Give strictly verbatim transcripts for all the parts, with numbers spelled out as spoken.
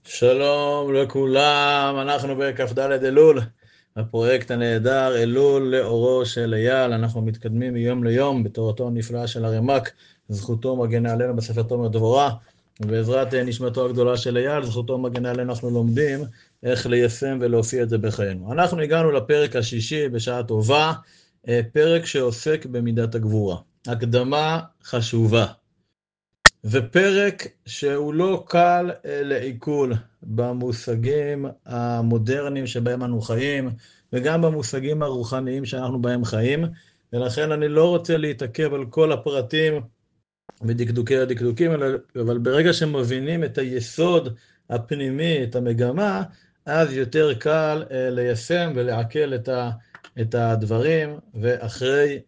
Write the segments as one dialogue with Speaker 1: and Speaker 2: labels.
Speaker 1: שלום לכולם, אנחנו בכ"ד אלול, הפרויקט הנהדר אלול לאורו של אייל. אנחנו מתקדמים מיום ליום בתורתו הנפלאה של הרמ"ק, זכותו מגנה עלינו בספר תומר דבורה, ובעזרת נשמתו הגדולה של אייל, זכותו מגנה עלינו, אנחנו לומדים איך ליישם ולהופיע את זה בחיינו. אנחנו הגענו לפרק השישי בשעה טובה, פרק שעוסק במידת הגבורה. הקדמה חשובה. ופרק שהוא לא קל לעיכול במושגים המודרניים שבהם אנו חיים, וגם במושגים הרוחניים שאנחנו בהם חיים, ולכן אני לא רוצה להתעכב על כל הפרטים בדקדוקי הדקדוקים, אבל ברגע שמבינים את היסוד הפנימי, את המגמה, אז יותר קל ליישם ולעכל את, ה, את הדברים, ואחרי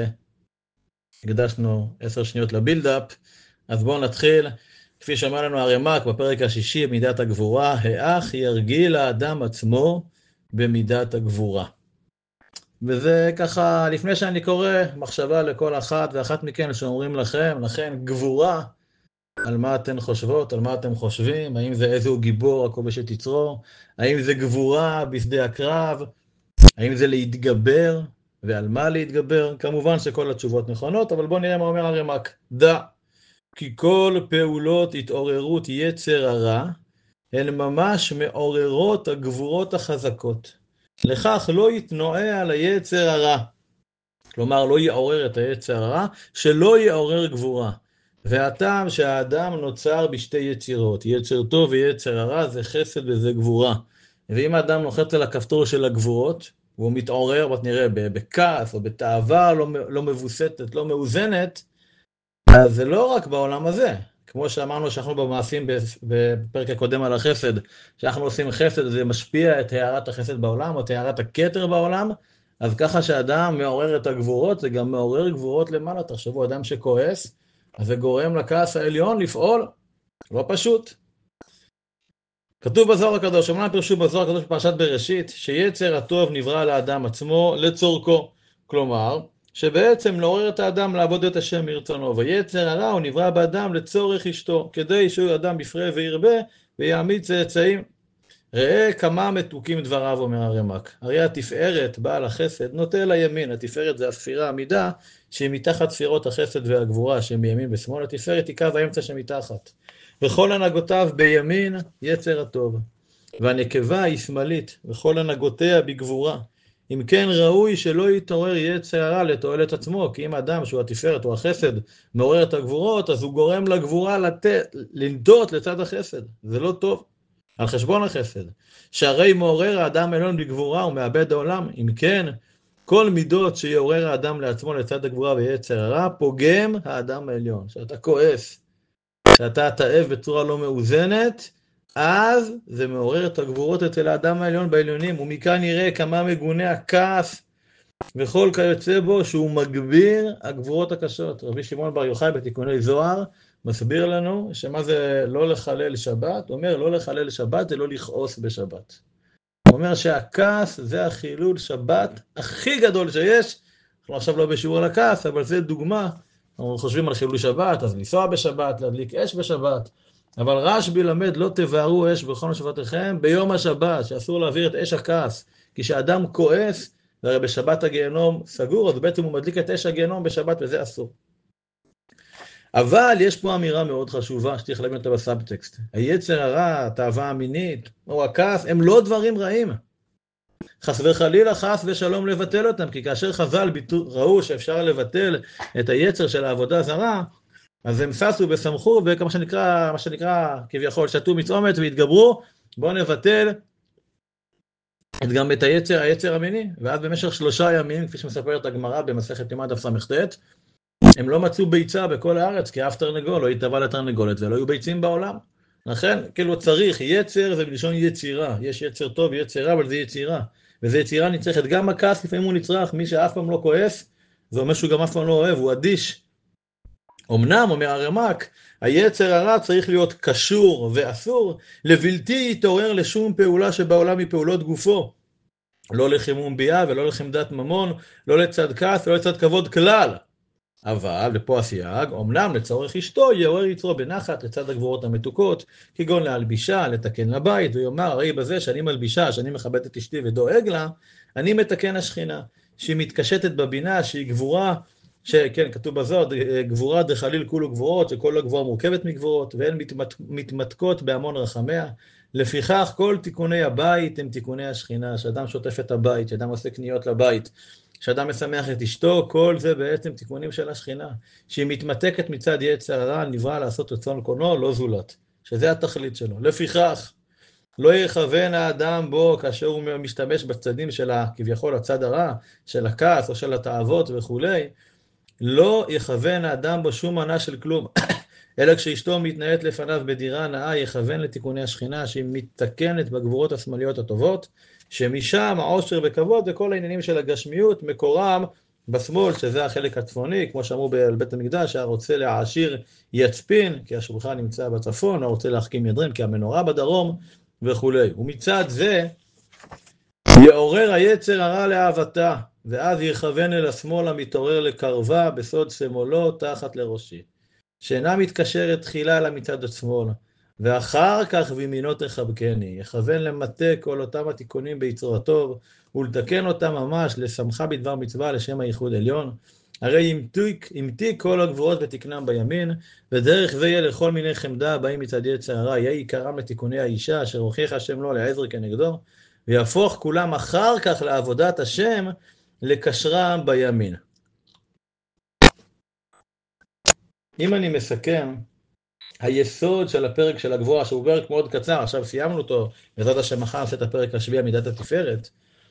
Speaker 1: שהקדשנו עשר שניות לבילדאפ, אז בואו נתחיל. כפי שאמר לנו הרמ"ק בפרק השישי, מידת הגבורה, האח ירגיל האדם עצמו במידת הגבורה. וזה ככה, לפני שאני קורא, מחשבה לכל אחת ואחת מכן שאומרים לכם, לכן גבורה, על מה אתן חושבות, על מה אתם חושבים, האם זה איזהו גיבור הכובש את יצרו, האם זה גבורה בשדה הקרב, האם זה להתגבר, ועל מה להתגבר. כמובן שכל התשובות נכונות, אבל בואו נראה מה אומר הרמ"ק. דע כי כל פעולות התעוררות יצר הרע הן ממש מעוררות הגבורות החזקות. לכך לא יתנועע על היצר הרע. כלומר, לא יעורר את היצר הרע, שלא יעורר גבורה. והטעם שהאדם נוצר בשתי יצירות, יצר טוב ויצר הרע, זה חסד וזה גבורה. ואם האדם נוחת על הכפתור של הגבורות, והוא מתעורר, בוא נראה, בכעס או בתאווה לא, לא מבוסתת, לא מאוזנת, אז זה לא רק בעולם הזה, כמו שאמרנו שאנחנו במעשים בפרק הקודם על החסד, שאנחנו עושים חסד, זה משפיע את הערת החסד בעולם, או את הערת הכתר בעולם, אז ככה שאדם מעורר את הגבורות, זה גם מעורר גבורות למעלה. תחשבו, אדם שכועס, אז זה גורם לכעס העליון לפעול, לא פשוט. כתוב בזוהר הקדוש, אמנם פרשו בזוהר הקדוש בפרשת בראשית, שיצר הטוב נברא לאדם עצמו לצורכו, כלומר, שבעצם לעורר את האדם לעבוד את השם מרצונו, ויצר הרע הוא נברא באדם לצורך אשתו, כדי שהוא אדם בפרה וירבה ויעמיד צאצאים. ראה כמה מתוקים דבריו, אומר הרמ"ק. הרי התפארת, בעל החסד, נוטה לימין. התפארת זה הספירה, המידה, שהיא מתחת ספירות החסד והגבורה, שהיא מימין ושמאל. התפארת היא קו האמצע שמתחת. וכל הנהגותיו בימין יצר הטוב. והנקבה היא שמאלית, וכל הנהגותיה בגבורה. אם כן ראוי שלא יתעורר יצר הרע לתועלת עצמו, כי אם אדם שהוא התפארת או החסד מעורר את הגבורות, אז הוא גורם לגבורה לתת, לנדות לצד החסד. זה לא טוב, על חשבון החסד. שהרי מעורר האדם העליון בגבורה ומאבד העולם. אם כן, כל מידות שיעורר האדם לעצמו לצד הגבורה ויצר הרע, פוגם האדם העליון. שאתה כועס, שאתה תאב בצורה לא מאוזנת, אז זה מעורר את הגבורות אצל האדם העליון בעליונים, ומכאן נראה כמה מגונה הכעס וכל כיוצא בו, שהוא מגביר הגבורות הקשות. רבי שמעון בר יוחאי בתיקוני זוהר מסביר לנו שמה זה לא לחלל שבת. הוא אומר לא לחלל שבת זה לא לכעוס בשבת. הוא אומר שהכעס זה החילול שבת הכי גדול שיש. אנחנו עכשיו לא בשיעור על הכעס, אבל זה דוגמה. אנחנו חושבים על חילול שבת, אז לנסוע בשבת, להדליק אש בשבת. אבל רשב"י למד לא תבערו אש בכל שבתיכם ביום השבת, שאסור להעביר את אש הכעס. כי כשאדם כועס, והרי בשבת הגיהנום סגור, אז בעצם הוא מדליק את אש הגיהנום בשבת, וזה אסור. אבל יש פה אמירה מאוד חשובה שצריך להבין אותה בסאבטקסט. היצר הרע, התאווה המינית, או הכעס, הם לא דברים רעים. חס וחלילה, חס ושלום לבטל אותם, כי כאשר חז"ל ראו שאפשר לבטל את היצר של העבודה זרה, אז הם ששו ושמחו, וכמה שנקרא, מה שנקרא, כביכול, שתו מצומת והתגברו, בואו נבטל את גם את היצר, היצר המיני. ואז במשך שלושה ימים, כפי שמספרת הגמרא במסכת יומא דף ס"ט, הם לא מצאו ביצה בכל הארץ, כי אף תרנגול לא התאווה לתרנגולת, ולא היו ביצים בעולם. לכן, כאילו צריך, יצר זה בלשון יצירה, יש יצר טוב, יצר רע, אבל זה יצירה. וזה יצירה נצרכת, גם הכעס לפעמים הוא נצרך, מי שאף פעם לא כועס, זה אומר שהוא גם אף פעם לא אוהב, הוא אדיש. אמנם, אומר הרמ"ק, היצר הרע צריך להיות קשור ואסור, לבלתי יתעורר לשום פעולה שבעולם מפעולות גופו. לא לחימום ביאה ולא לחמדת ממון, לא לצד כעס ולא לצד כבוד כלל. אבל, ופה הסייג, אמנם לצורך אשתו יעורר יצרו בנחת לצד הגבורות המתוקות, כגון להלבישה, לתקן לבית, ויאמר, הרי בזה שאני מלבישה, שאני מכבד את אשתי ודואג לה, אני מתקן השכינה, שהיא מתקשטת בבינה, שהיא גבורה, שכן, כתוב בזאת, גבורה דחליל כולו גבורות, שכל הגבורה מורכבת מגבורות, והן מתמת, מתמתקות בהמון רחמיה. לפיכך, כל תיקוני הבית הם תיקוני השכינה, שאדם שוטף את הבית, שאדם עושה קניות לבית, שאדם משמח את אשתו, כל זה בעצם תיקונים של השכינה, שהיא מתמתקת מצד יצר הרע, נברא לעשות רצון קונו, לא זולת, שזה התכלית שלו. לפיכך, לא יכוון האדם בו כאשר הוא משתמש בצדים של כביכול הצד הרע, של הכעס או של התאוות וכולי, לא יכוון האדם בו שום מנה של כלום, אלא כשאשתו מתנהלת לפניו בדירה נאה, יכוון לתיקוני השכינה, שהיא מתקנת בגבורות השמאליות הטובות, שמשם העושר וכבוד וכל העניינים של הגשמיות מקורם בשמאל, שזה החלק הצפוני, כמו שאמרו בבית המקדש, הרוצה להעשיר יצפין, כי השולחן נמצא בצפון, הרוצה להחכים ידרים, כי המנורה בדרום וכו'. ומצד זה יעורר היצר הרע לאהבתה, ואז יכוון אל השמאל המתעורר לקרבה בסוד שמאלו תחת לראשי, שאינה מתקשרת תחילה אלא מצד השמאל, ואחר כך בימינו תחבקני, יכוון למטה כל אותם התיקונים ביצרו הטוב, ולתקן אותם ממש לשמחה בדבר מצווה לשם הייחוד עליון, הרי ימתיק, ימתיק כל הגבורות ותקנם בימין, ודרך זה יהיה לכל מיני חמדה הבאים מצד יצר הרע, יהיה עיקרם לתיקוני האישה, אשר הוכיח השם לו לעזר כנגדו, ויהפוך כולם אחר כך לעבודת השם, לקשרם בימין. אם אני מסכם, היסוד של הפרק של הגבורה, שהוא פרק מאוד קצר, עכשיו סיימנו אותו, בעזרת השם מחר נעשה את הפרק השביעי, מידת התפארת,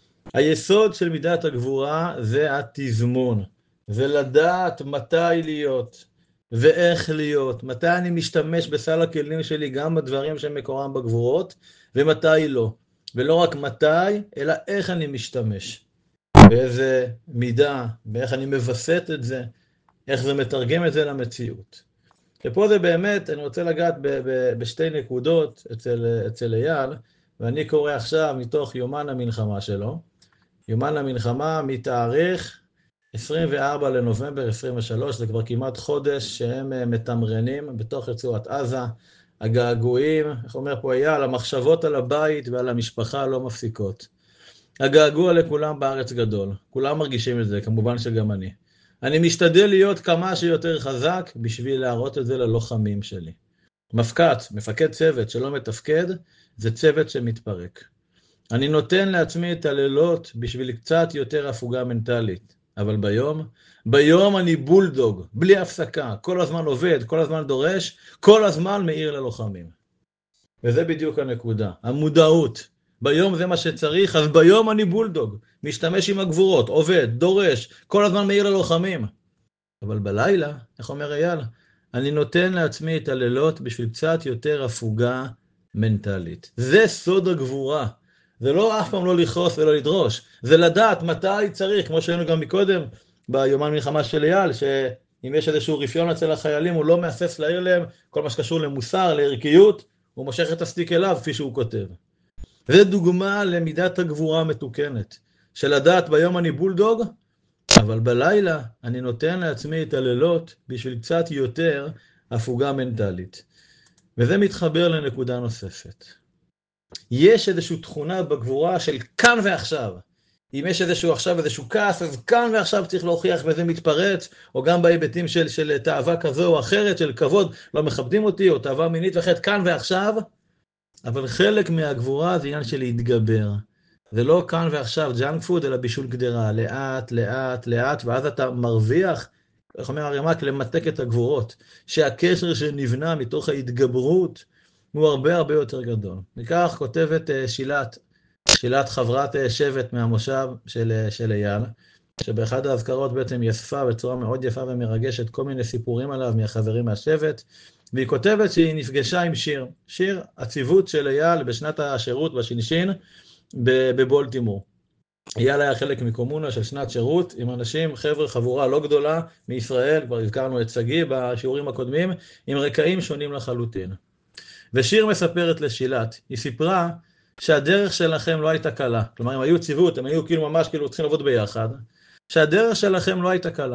Speaker 1: היסוד של מידת הגבורה זה התזמון, זה לדעת מתי להיות ואיך להיות, מתי אני משתמש בסל הכלים שלי גם בדברים שמקורם בגבורות, ומתי לא. ולא רק מתי, אלא איך אני משתמש, באיזה מידה, באיך אני מבסט את זה, איך זה מתרגם את זה למציאות. ופה זה באמת, אני רוצה לגעת ב- ב- בשתי נקודות אצל, אצל אייל, ואני קורא עכשיו מתוך יומן המלחמה שלו. יומן המלחמה מתאריך עשרים וארבעה לנובמבר עשרים ושלוש, זה כבר כמעט חודש שהם מתמרנים בתוך רצועת עזה, הגעגועים, איך אומר פה אייל, המחשבות על הבית ועל המשפחה לא מפסיקות. הגעגוע לכולם בארץ גדול, כולם מרגישים את זה, כמובן שגם אני. אני משתדל להיות כמה שיותר חזק בשביל להראות את זה ללוחמים שלי. מפקד, מפקד צוות שלא מתפקד, זה צוות שמתפרק. אני נותן לעצמי את הלילות בשביל קצת יותר הפוגה מנטלית, אבל ביום, ביום אני בולדוג, בלי הפסקה, כל הזמן עובד, כל הזמן דורש, כל הזמן מאיר ללוחמים. וזה בדיוק הנקודה, המודעות. ביום זה מה שצריך, אז ביום אני בולדוג, משתמש עם הגבורות, עובד, דורש, כל הזמן מאיר ללוחמים. אבל בלילה, איך אומר אייל, אני נותן לעצמי את הלילות בשביל קצת יותר הפוגה מנטלית. זה סוד הגבורה. זה לא אף פעם לא לכעוס ולא לדרוש, זה לדעת מתי צריך, כמו שהיינו גם מקודם, ביומן מלחמה של אייל, שאם יש איזשהו רפיון אצל החיילים, הוא לא מאסס להעיר להם, כל מה שקשור למוסר, לערכיות, הוא מושך את הסטיק אליו, כפי שהוא כותב. זה דוגמה למידת הגבורה המתוקנת, של לדעת ביום אני בולדוג, אבל בלילה אני נותן לעצמי את הלילות בשביל קצת יותר הפוגה מנטלית. וזה מתחבר לנקודה נוספת. יש איזושהי תכונה בגבורה של כאן ועכשיו. אם יש איזשהו עכשיו איזשהו כעס, אז כאן ועכשיו צריך להוכיח וזה מתפרץ, או גם בהיבטים של, של תאווה כזו או אחרת, של כבוד, לא מכבדים אותי, או תאווה מינית ואחרת, כאן ועכשיו. אבל חלק מהגבורה זה עניין של להתגבר. זה לא כאן ועכשיו ג'אנק פוד, אלא בישול גדרה, לאט, לאט, לאט, ואז אתה מרוויח, איך אומר הרמ"ק, למתק את הגבורות, שהקשר שנבנה מתוך ההתגברות, הוא הרבה הרבה יותר גדול. וכך כותבת שילת, שילת חברת שבט מהמושב של, של אייל, שבאחד ההזכרות בעצם יספה בצורה מאוד יפה ומרגשת כל מיני סיפורים עליו מהחברים מהשבט, והיא כותבת שהיא נפגשה עם שיר, שיר הציוות של אייל בשנת השירות בשינשין בבולטימור. אייל היה חלק מקומונה של שנת שירות עם אנשים, חבר'ה, חבורה לא גדולה מישראל, כבר הזכרנו את סגי בשיעורים הקודמים, עם רקעים שונים לחלוטין. ושיר מספרת לשילת, היא סיפרה שהדרך שלכם לא הייתה קלה, כלומר הם היו ציוות, הם היו כאילו ממש כאילו צריכים לעבוד ביחד, שהדרך שלכם לא הייתה קלה,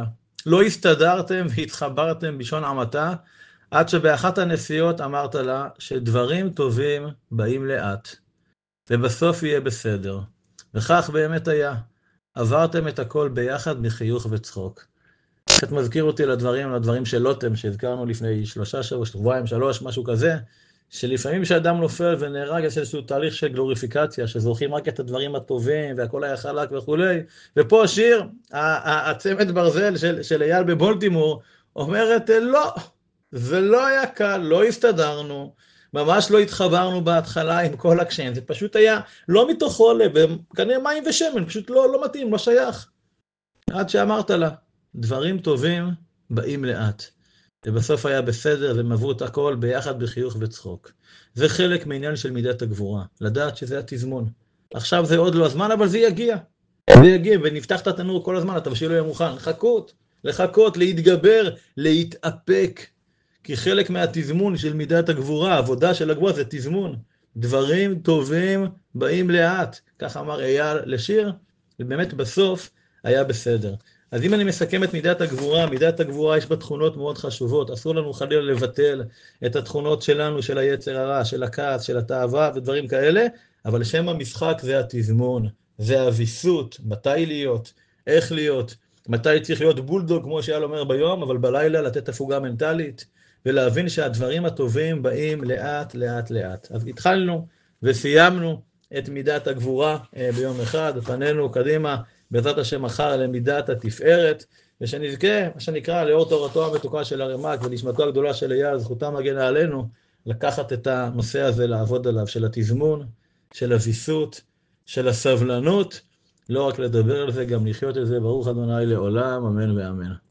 Speaker 1: לא הסתדרתם והתחברתם בשעון עמתה, עד שבאחת הנסיעות אמרת לה שדברים טובים באים לאט, ובסוף יהיה בסדר. וכך באמת היה. עברתם את הכל ביחד מחיוך וצחוק. קצת מזכיר אותי לדברים, לדברים של לוטם, שהזכרנו לפני שלושה שבוע, שבועיים, שלוש, משהו כזה, שלפעמים כשאדם נופל ונהרג, יש איזשהו תהליך של גלוריפיקציה, שזוכרים רק את הדברים הטובים, והכל היה חלק וכולי, ופה השיר, הצמד ברזל של, של אייל בבולטימור, אומרת, לא, זה לא היה קל, לא הסתדרנו, ממש לא התחברנו בהתחלה עם כל הקשיים, זה פשוט היה לא מתוך חולה, וכנראה מים ושמן, פשוט לא, לא מתאים, לא שייך. עד שאמרת לה, דברים טובים באים לאט. ובסוף היה בסדר, והם עברו את הכל ביחד בחיוך וצחוק. זה חלק מעניין של מידת הגבורה, לדעת שזה התזמון. עכשיו זה עוד לא הזמן, אבל זה יגיע. זה יגיע, ונפתח את התנור כל הזמן, התבשיל לא יהיה מוכן. לחכות, לחכות, להתגבר, להתאפק. כי חלק מהתזמון של מידת הגבורה, העבודה של הגבורה זה תזמון. דברים טובים באים לאט. כך אמר אייל לשיר, ובאמת בסוף היה בסדר. אז אם אני מסכם את מידת הגבורה, מידת הגבורה יש בה תכונות מאוד חשובות, אסור לנו חלילה לבטל את התכונות שלנו, של היצר הרע, של הכעס, של התאווה ודברים כאלה, אבל שם המשחק זה התזמון, זה הוויסות, מתי להיות, איך להיות, מתי צריך להיות בולדוג, כמו שאייל אומר ביום, אבל בלילה לתת הפוגה מנטלית, ולהבין שהדברים הטובים באים לאט, לאט, לאט. אז התחלנו וסיימנו את מידת הגבורה ביום אחד, פנינו קדימה, בעזרת השם מחר למידת התפארת, ושנזכה, מה שנקרא, לאור תורתו המתוקה של הרמ"ק ונשמתו הגדולה של אייל, זכותם מגנה עלינו, לקחת את הנושא הזה, לעבוד עליו, של התזמון, של הוויסות, של הסבלנות, לא רק לדבר על זה, גם לחיות את זה, ברוך ה' לעולם, אמן ואמן.